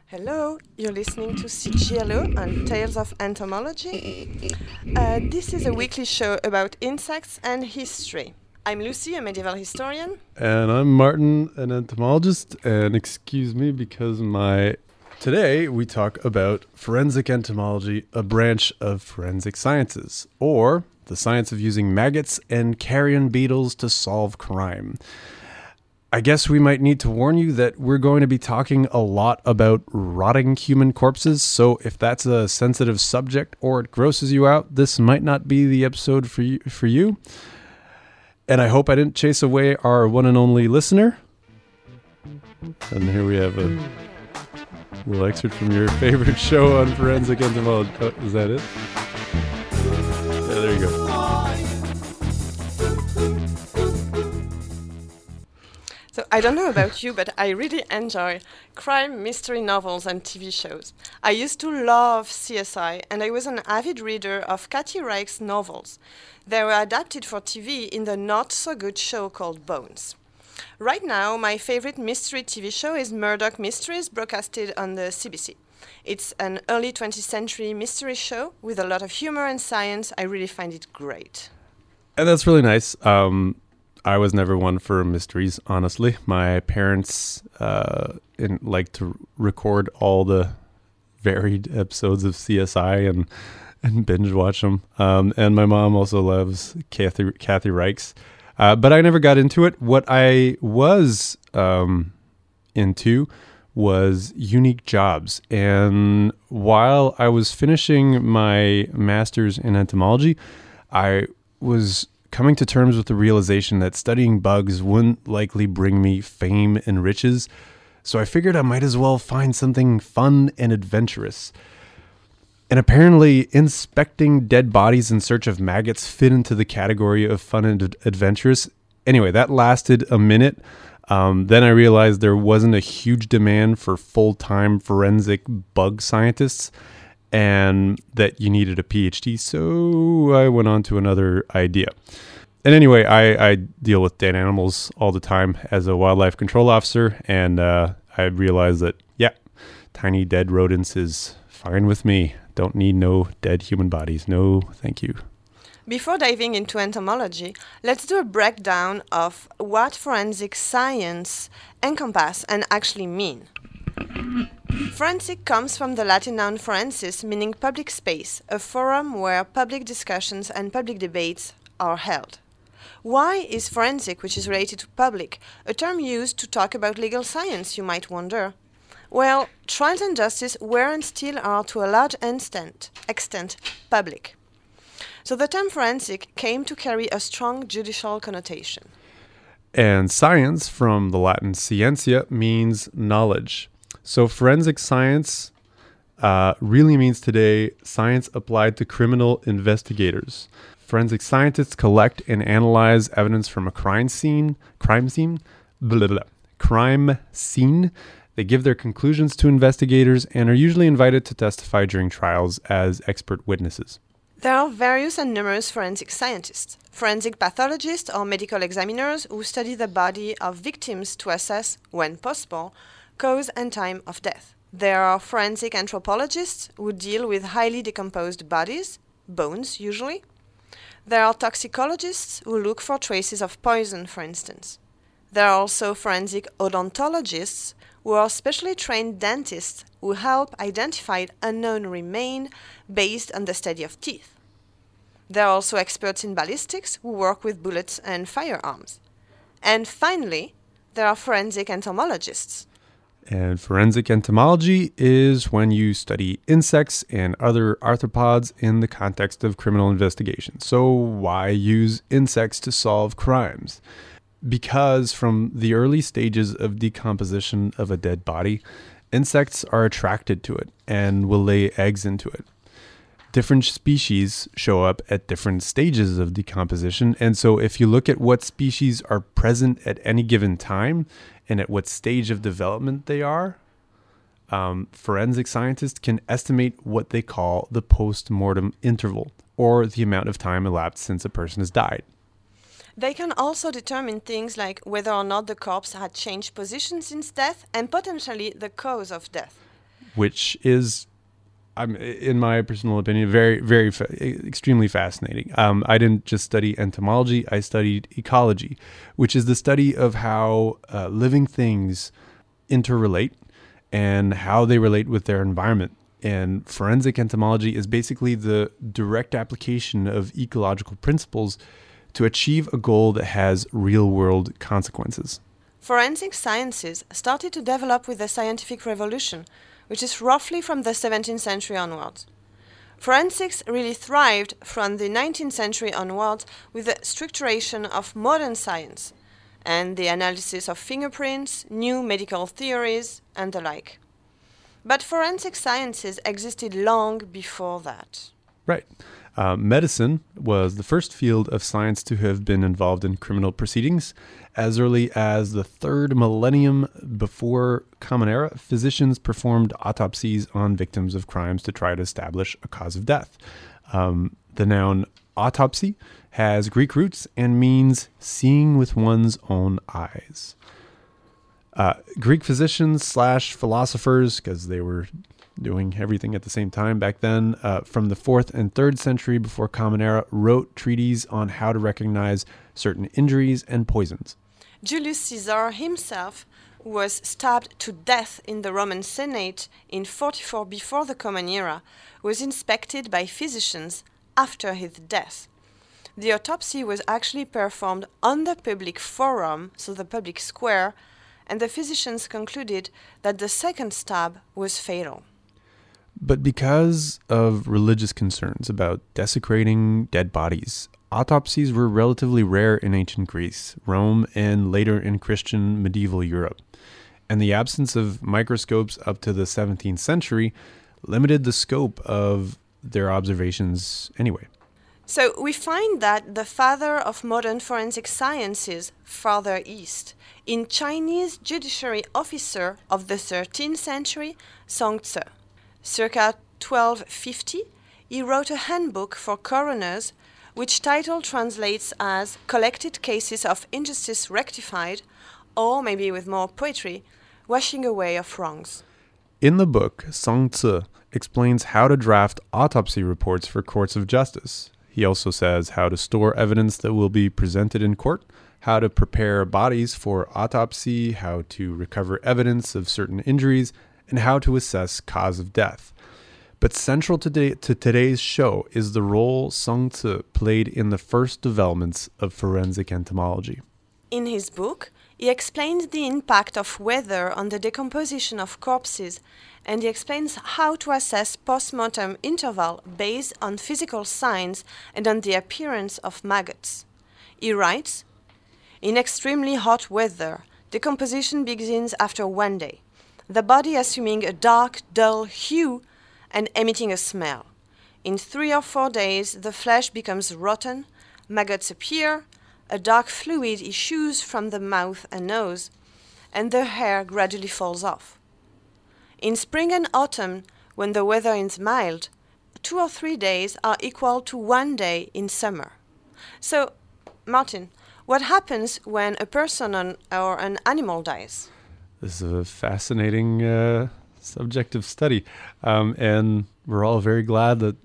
Hello, you're listening to CGLO on Tales of Entomology. This is a weekly show about insects and history. I'm Lucy, a medieval historian. And I'm Martin, an entomologist. And excuse me because today we talk about forensic entomology, a branch of forensic sciences, or the science of using maggots and carrion beetles to solve crime. I guess we might need to warn you that we're going to be talking a lot about rotting human corpses, so if that's a sensitive subject or it grosses you out, this might not be the episode for you. And I hope I didn't chase away our one and only listener. And here we have a little excerpt from your favorite show on forensic entomology. Oh, is that it? Yeah, there you go. So I don't know about you, but I really enjoy crime mystery novels and TV shows. I used to love CSI, and I was an avid reader of Kathy Reich's novels. They were adapted for TV in the not-so-good show called Bones. Right now, my favorite mystery TV show is Murdoch Mysteries, broadcasted on the CBC. It's an early 20th century mystery show with a lot of humor and science. I really find it great. And that's really nice. I was never one for mysteries, honestly. My parents like to record all the varied episodes of CSI and binge watch them. And my mom also loves Kathy Reichs. But I never got into it. What I was into was unique jobs. And while I was finishing my master's in entomology, I was coming to terms with the realization that studying bugs wouldn't likely bring me fame and riches. So I figured I might as well find something fun and adventurous. And apparently, inspecting dead bodies in search of maggots fit into the category of fun and adventurous. Anyway, that lasted a minute. Then I realized there wasn't a huge demand for full-time forensic bug scientists and that you needed a PhD. So I went on to another idea. And anyway, I deal with dead animals all the time as a wildlife control officer. And I realized that, tiny dead rodents is fine with me. Don't need no dead human bodies. No, thank you. Before diving into entomology, let's do a breakdown of what forensic science encompasses and actually mean. Forensic comes from the Latin noun forensis, meaning public space, a forum where public discussions and public debates are held. Why is forensic, which is related to public, a term used to talk about legal science, you might wonder? Well, trials and justice were and still are to a large extent public. So the term forensic came to carry a strong judicial connotation. And science, from the Latin scientia, means knowledge. So forensic science really means today science applied to criminal investigators. Forensic scientists collect and analyze evidence from a crime scene. They give their conclusions to investigators and are usually invited to testify during trials as expert witnesses. There are various and numerous forensic scientists. Forensic pathologists or medical examiners who study the body of victims to assess, when possible, cause and time of death. There are forensic anthropologists who deal with highly decomposed bodies, bones usually. There are toxicologists who look for traces of poison, for instance. There are also forensic odontologists who are specially trained dentists who help identify unknown remains based on the study of teeth. There are also experts in ballistics who work with bullets and firearms. And finally, there are forensic entomologists. And forensic entomology is when you study insects and other arthropods in the context of criminal investigation. So why use insects to solve crimes? Because from the early stages of decomposition of a dead body, insects are attracted to it and will lay eggs into it. Different species show up at different stages of decomposition. And so if you look at what species are present at any given time and at what stage of development they are, forensic scientists can estimate what they call the post-mortem interval, or the amount of time elapsed since a person has died. They can also determine things like whether or not the corpse had changed position since death and potentially the cause of death. which is, in my personal opinion, very, very, extremely fascinating. I didn't just study entomology, I studied ecology, which is the study of how living things interrelate and how they relate with their environment. And forensic entomology is basically the direct application of ecological principles to achieve a goal that has real-world consequences. Forensic sciences started to develop with the scientific revolution, which is roughly from the 17th century onwards. Forensics really thrived from the 19th century onwards with the structuration of modern science and the analysis of fingerprints, new medical theories, and the like. But forensic sciences existed long before that. Right. Medicine was the first field of science to have been involved in criminal proceedings. As early as the 3rd millennium before Common Era, physicians performed autopsies on victims of crimes to try to establish a cause of death. The noun autopsy has Greek roots and means seeing with one's own eyes. Greek physicians / philosophers, because they were doing everything at the same time back then, from the 4th and 3rd century before Common Era, wrote treatises on how to recognize certain injuries and poisons. Julius Caesar himself was stabbed to death in the Roman Senate in 44 before the Common Era, was inspected by physicians after his death. The autopsy was actually performed on the public forum, so the public square, and the physicians concluded that the second stab was fatal. But because of religious concerns about desecrating dead bodies, autopsies were relatively rare in ancient Greece, Rome, and later in Christian medieval Europe. And the absence of microscopes up to the 17th century limited the scope of their observations anyway. So we find that the father of modern forensic sciences, farther east, in Chinese judiciary officer of the 13th century, Song Tzu. Circa 1250, he wrote a handbook for coroners, which title translates as Collected Cases of Injustice Rectified, or maybe with more poetry, Washing Away of Wrongs. In the book, Song Tzu explains how to draft autopsy reports for courts of justice. He also says how to store evidence that will be presented in court, how to prepare bodies for autopsy, how to recover evidence of certain injuries, and how to assess cause of death. But central to today's show is the role Song Tzu played in the first developments of forensic entomology. In his book, he explains the impact of weather on the decomposition of corpses, and he explains how to assess post-mortem interval based on physical signs and on the appearance of maggots. He writes, "In extremely hot weather, decomposition begins after 1 day, the body assuming a dark, dull hue and emitting a smell. In 3 or 4 days, the flesh becomes rotten, maggots appear, a dark fluid issues from the mouth and nose, and the hair gradually falls off. In spring and autumn, when the weather is mild, 2 or 3 days are equal to 1 day in summer." So, Martin, what happens when a person or an animal dies? This is a fascinating subject of study, and we're all very glad that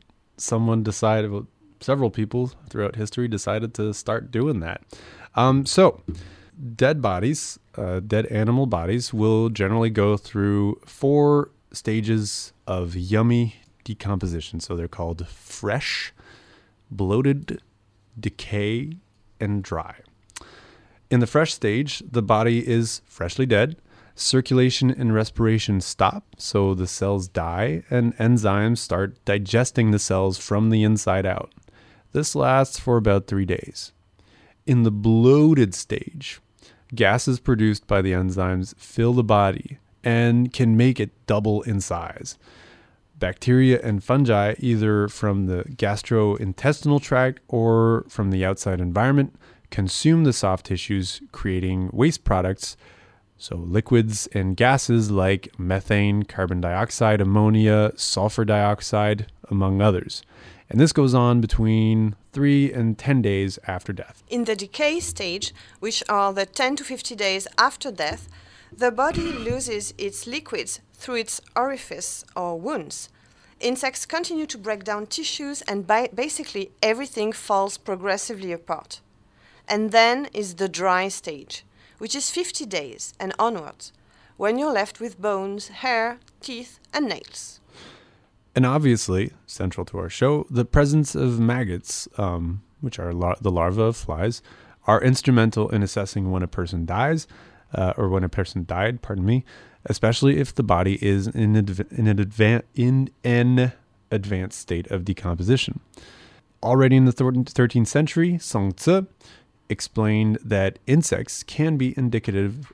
several people throughout history decided to start doing that. So, dead bodies, dead animal bodies, will generally go through 4 stages of yummy decomposition. So they're called fresh, bloated, decay, and dry. In the fresh stage, the body is freshly dead. Circulation and respiration stop, so the cells die, and enzymes start digesting the cells from the inside out. This lasts for about 3 days. In the bloated stage, gases produced by the enzymes fill the body and can make it double in size. Bacteria and fungi, either from the gastrointestinal tract or from the outside environment, consume the soft tissues, creating waste products, so liquids and gases like methane, carbon dioxide, ammonia, sulfur dioxide, among others. And this goes on between 3 and 10 days after death. In the decay stage, which are the 10 to 50 days after death, the body loses its liquids through its orifice or wounds. Insects continue to break down tissues and basically everything falls progressively apart. And then is the dry stage, which is 50 days and onwards, when you're left with bones, hair, teeth, and nails. And obviously, central to our show, the presence of maggots, which are the larvae of flies, are instrumental in assessing when a person dies, or when a person died, especially if the body is in an advanced state of decomposition. Already in the 13th century, Song Tzu explained that insects can be indicative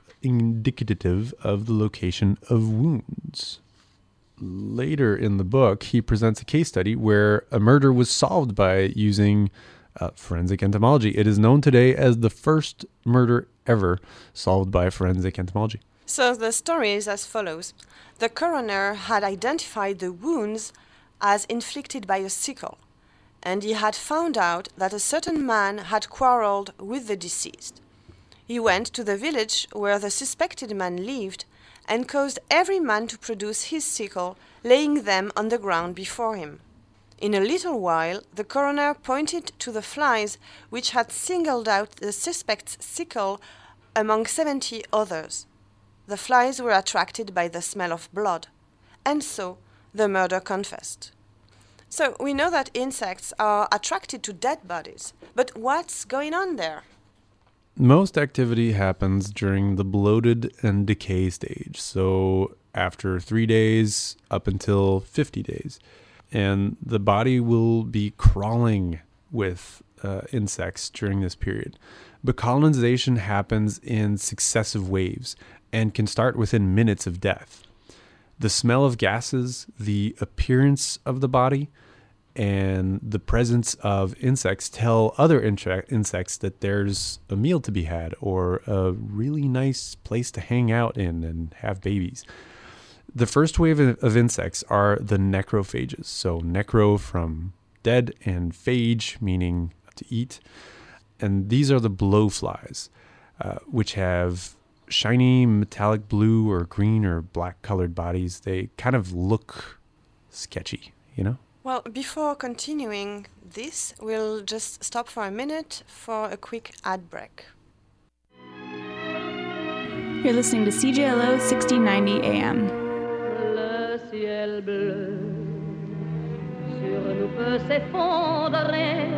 of the location of wounds. Later in the book, he presents a case study where a murder was solved by using forensic entomology. It is known today as the first murder ever solved by forensic entomology. So the story is as follows. The coroner had identified the wounds as inflicted by a sickle, and he had found out that a certain man had quarreled with the deceased. He went to the village where the suspected man lived and caused every man to produce his sickle, laying them on the ground before him. In a little while, the coroner pointed to the flies which had singled out the suspect's sickle among 70 others. The flies were attracted by the smell of blood, and so the murder confessed. So we know that insects are attracted to dead bodies, but what's going on there? Most activity happens during the bloated and decay stage, so after 3 days up until 50 days. And the body will be crawling with insects during this period. But colonization happens in successive waves and can start within minutes of death. The smell of gases, the appearance of the body, and the presence of insects tell other insects that there's a meal to be had or a really nice place to hang out in and have babies. The first wave of insects are the necrophages. So necro from dead and phage meaning to eat. And these are the blowflies, which have shiny metallic blue or green or black colored bodies. They kind of look sketchy, you know? Well, before continuing this, we'll just stop for a minute for a quick ad break. You're listening to CJLO 1690 AM. Le ciel bleu sur nous peut s'effondrer.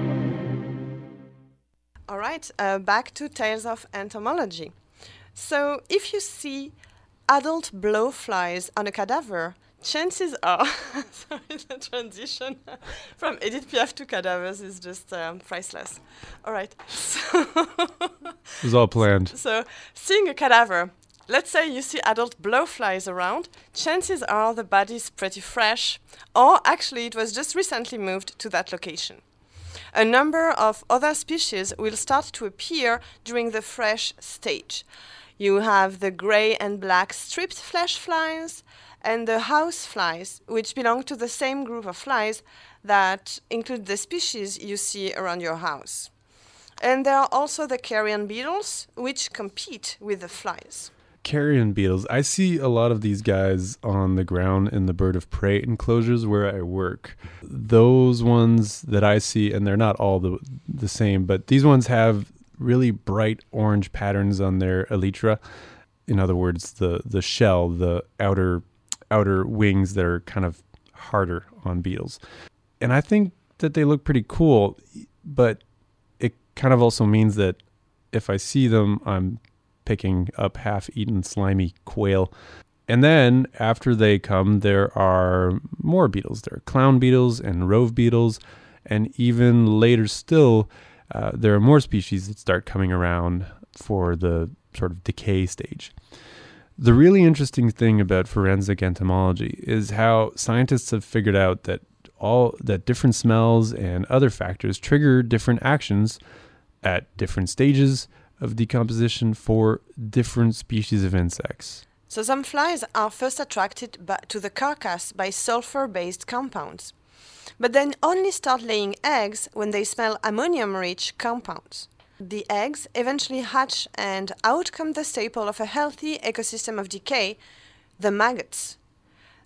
All right, back to Tales of Entomology. So, if you see adult blowflies on a cadaver, chances are, sorry, the transition from Edith Piaf to cadavers is just priceless. All right. So it was all planned. So, seeing a cadaver, let's say you see adult blowflies around, chances are the body's pretty fresh, or actually it was just recently moved to that location. A number of other species will start to appear during the fresh stage. You have the gray and black striped flesh flies, and the house flies, which belong to the same group of flies that include the species you see around your house. And there are also the carrion beetles, which compete with the flies. Carrion beetles. I see a lot of these guys on the ground in the bird of prey enclosures where I work. Those ones that I see, and they're not all the same, but these ones have really bright orange patterns on their elytra. In other words, the shell, the outer wings that are kind of harder on beetles. And I think that they look pretty cool, but it kind of also means that if I see them, I'm picking up half-eaten slimy quail. And then after they come, there are more beetles. There are clown beetles and rove beetles. And even later still, there are more species that start coming around for the sort of decay stage. The really interesting thing about forensic entomology is how scientists have figured out that different smells and other factors trigger different actions at different stages of decomposition for different species of insects. So some flies are first attracted to the carcass by sulfur-based compounds, but then only start laying eggs when they smell ammonium-rich compounds. The eggs eventually hatch, and out come the staple of a healthy ecosystem of decay, the maggots.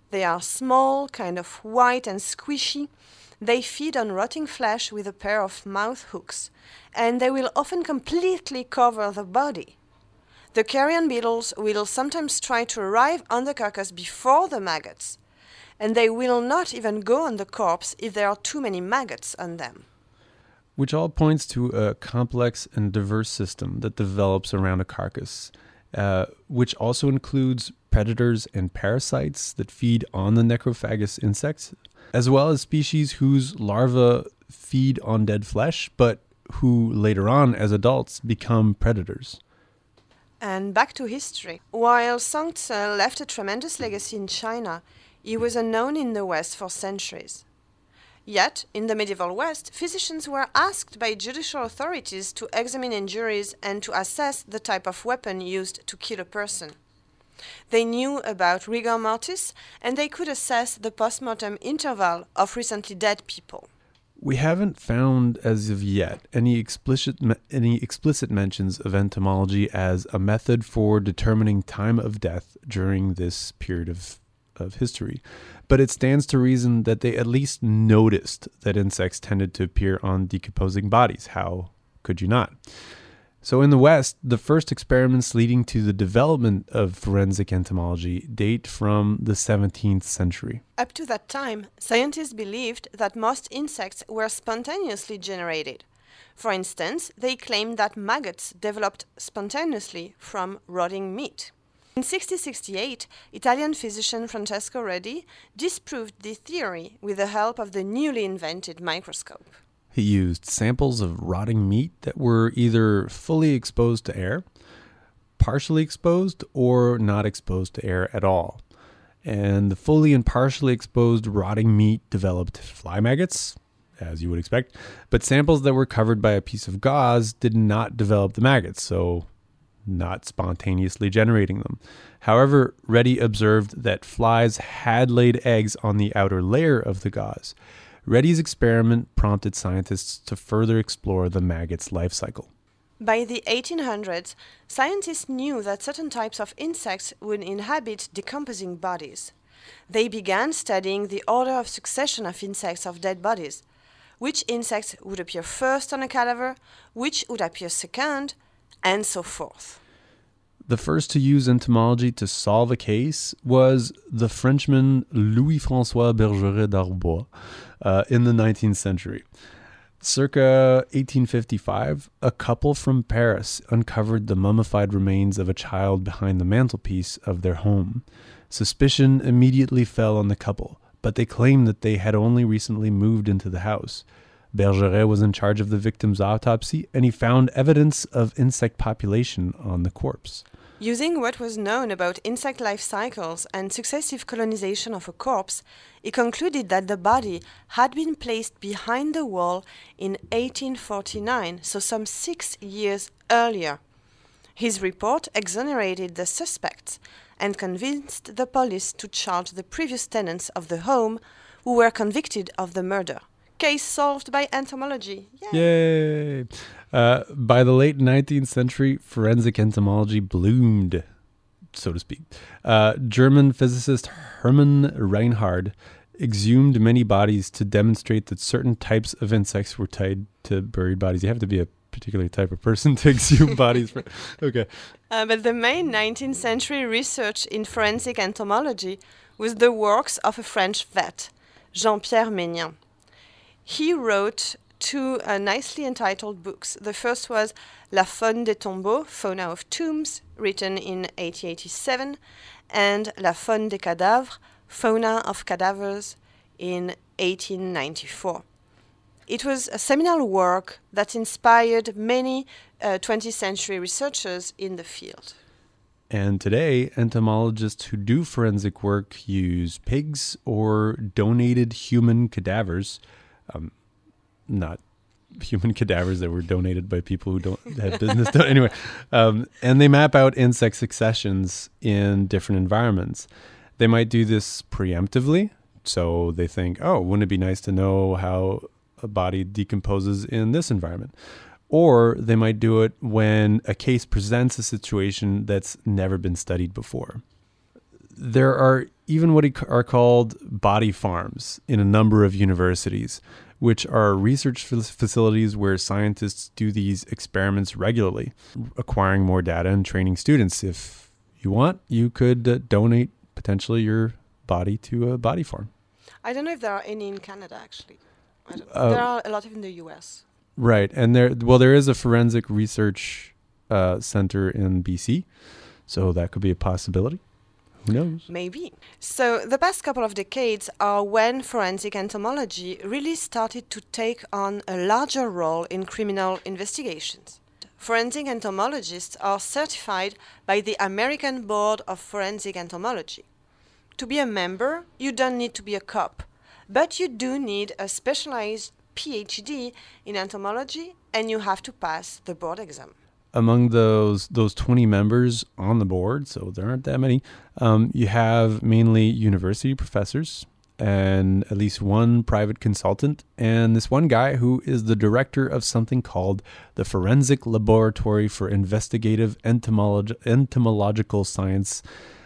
They are small, kind of white and squishy. They feed on rotting flesh with a pair of mouth hooks, and they will often completely cover the body. The carrion beetles will sometimes try to arrive on the carcass before the maggots, and they will not even go on the corpse if there are too many maggots on them. Which all points to a complex and diverse system that develops around a carcass, which also includes predators and parasites that feed on the necrophagous insects, as well as species whose larvae feed on dead flesh, but who later on, as adults, become predators. And back to history. While Zhang Tze left a tremendous legacy in China, he was unknown in the West for centuries. Yet, in the medieval West, physicians were asked by judicial authorities to examine injuries and to assess the type of weapon used to kill a person. They knew about rigor mortis, and they could assess the post-mortem interval of recently dead people. We haven't found, as of yet, any explicit mentions of entomology as a method for determining time of death during this period of history. But it stands to reason that they at least noticed that insects tended to appear on decomposing bodies. How could you not? So in the West, the first experiments leading to the development of forensic entomology date from the 17th century. Up to that time, scientists believed that most insects were spontaneously generated. For instance, they claimed that maggots developed spontaneously from rotting meat. In 1668, Italian physician Francesco Redi disproved this theory with the help of the newly invented microscope. He used samples of rotting meat that were either fully exposed to air, partially exposed, or not exposed to air at all. And the fully and partially exposed rotting meat developed fly maggots, as you would expect, but samples that were covered by a piece of gauze did not develop the maggots, so not spontaneously generating them. However, Redi observed that flies had laid eggs on the outer layer of the gauze. Redi's experiment prompted scientists to further explore the maggot's life cycle. By the 1800s, scientists knew that certain types of insects would inhabit decomposing bodies. They began studying the order of succession of insects of dead bodies. Which insects would appear first on a cadaver, which would appear second, and so forth. The first to use entomology to solve a case was the Frenchman Louis-François Bergeret d'Arbois in the 19th century. Circa 1855, a couple from Paris uncovered the mummified remains of a child behind the mantelpiece of their home. Suspicion immediately fell on the couple, but they claimed that they had only recently moved into the house. Bergeret was in charge of the victim's autopsy, and he found evidence of insect population on the corpse. Using what was known about insect life cycles and successive colonization of a corpse, he concluded that the body had been placed behind the wall in 1849, so some 6 years earlier. His report exonerated the suspects and convinced the police to charge the previous tenants of the home who were convicted of the murder. Case solved by entomology. Yay! By the late 19th century, forensic entomology bloomed, so to speak. German physicist Hermann Reinhard exhumed many bodies to demonstrate that certain types of insects were tied to buried bodies. You have to be a particular type of person to exhume bodies. Okay. But the main 19th century research in forensic entomology was the works of a French vet, Jean-Pierre Mégnin. He wrote 2 nicely entitled books. The first was La Faune des Tombeaux, Fauna of Tombs, written in 1887, and La Faune des Cadavres, Fauna of Cadavers, in 1894. It was a seminal work that inspired many 20th century researchers in the field. And today, entomologists who do forensic work use pigs or donated human cadavers, not human cadavers that were donated by people who don't have business. Anyway, and they map out insect successions in different environments. They might do this preemptively. So they think, oh, wouldn't it be nice to know how a body decomposes in this environment? Or they might do it when a case presents a situation that's never been studied before. There are even what are called body farms in a number of universities, which are research facilities where scientists do these experiments regularly, acquiring more data and training students. If you want, you could donate potentially your body to a body farm. I don't know if there are any in Canada, actually. There are a lot in the US. Right. And there is a forensic research center in BC, so that could be a possibility. Who knows? Maybe. So the past couple of decades are when forensic entomology really started to take on a larger role in criminal investigations. Forensic entomologists are certified by the American Board of Forensic Entomology. To be a member, you don't need to be a cop, but you do need a specialized PhD in entomology, and you have to pass the board exam. Among those 20 members on the board, so there aren't that many, you have mainly university professors and at least one private consultant, and this one guy who is the director of something called the Forensic Laboratory for Investigative Entomological Science,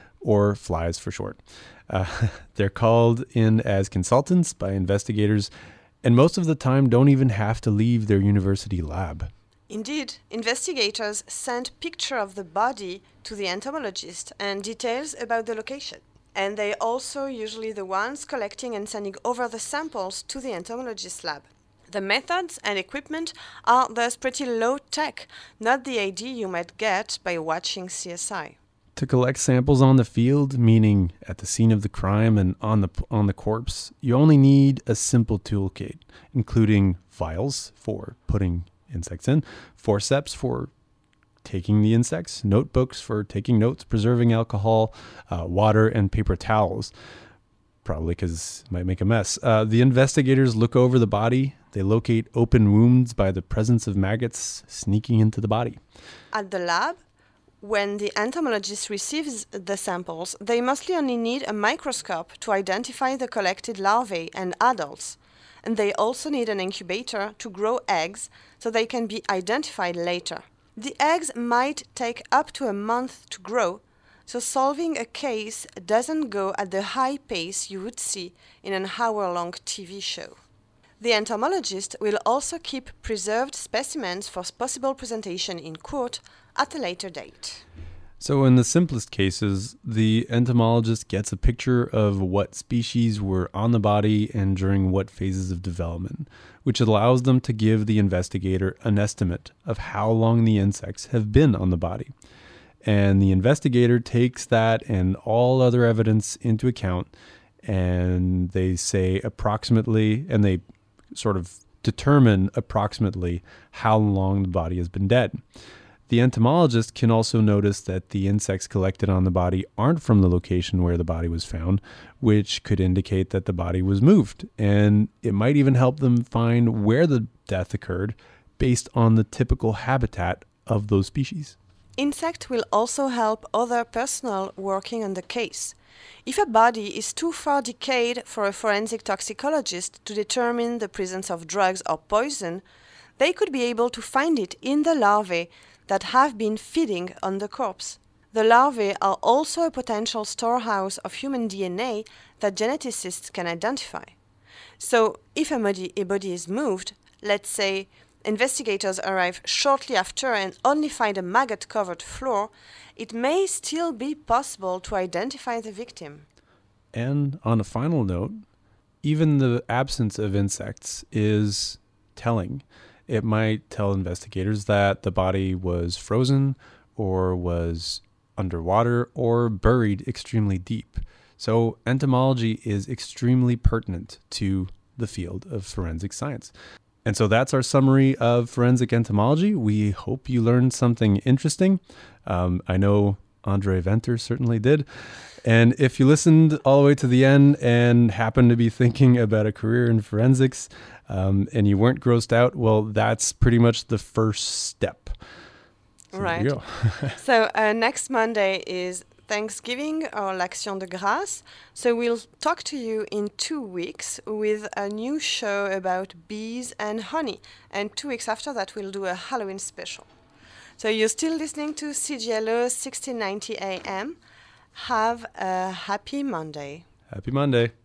or FLIES for short. They're called in as consultants by investigators, and most of the time don't even have to leave their university lab. Indeed, investigators send picture of the body to the entomologist and details about the location. And they also usually the ones collecting and sending over the samples to the entomologist lab. The methods and equipment are thus pretty low tech, not the idea you might get by watching CSI. To collect samples on the field, meaning at the scene of the crime and on the corpse, you only need a simple toolkit, including vials for putting insects in, forceps for taking the insects, notebooks for taking notes, preserving alcohol, water, and paper towels, probably because it might make a mess. The investigators look over the body. They locate open wounds by the presence of maggots sneaking into the body. At the lab, when the entomologist receives the samples, they mostly only need a microscope to identify the collected larvae and adults. And they also need an incubator to grow eggs so they can be identified later. The eggs might take up to a month to grow, so solving a case doesn't go at the high pace you would see in an hour-long TV show. The entomologist will also keep preserved specimens for possible presentation in court at a later date. So in the simplest cases, the entomologist gets a picture of what species were on the body and during what phases of development, which allows them to give the investigator an estimate of how long the insects have been on the body. And the investigator takes that and all other evidence into account, and they say approximately, and they sort of determine approximately how long the body has been dead. The entomologist can also notice that the insects collected on the body aren't from the location where the body was found, which could indicate that the body was moved. And it might even help them find where the death occurred based on the typical habitat of those species. Insect will also help other personnel working on the case. If a body is too far decayed for a forensic toxicologist to determine the presence of drugs or poison, they could be able to find it in the larvae that have been feeding on the corpse. The larvae are also a potential storehouse of human DNA that geneticists can identify. So, if a body is moved, let's say investigators arrive shortly after and only find a maggot-covered floor, it may still be possible to identify the victim. And on a final note, even the absence of insects is telling. It might tell investigators that the body was frozen or was underwater or buried extremely deep. So entomology is extremely pertinent to the field of forensic science. And so that's our summary of forensic entomology. We hope you learned something interesting. I know Andre Venter certainly did. And if you listened all the way to the end and happen to be thinking about a career in forensics and you weren't grossed out, well, that's pretty much the first step. So right. There you go. So next Monday is Thanksgiving or l'Action de Grâce. So we'll talk to you in 2 weeks with a new show about bees and honey. And 2 weeks after that, we'll do a Halloween special. So you're still listening to CJLO 1690 AM. Have a happy Monday. Happy Monday.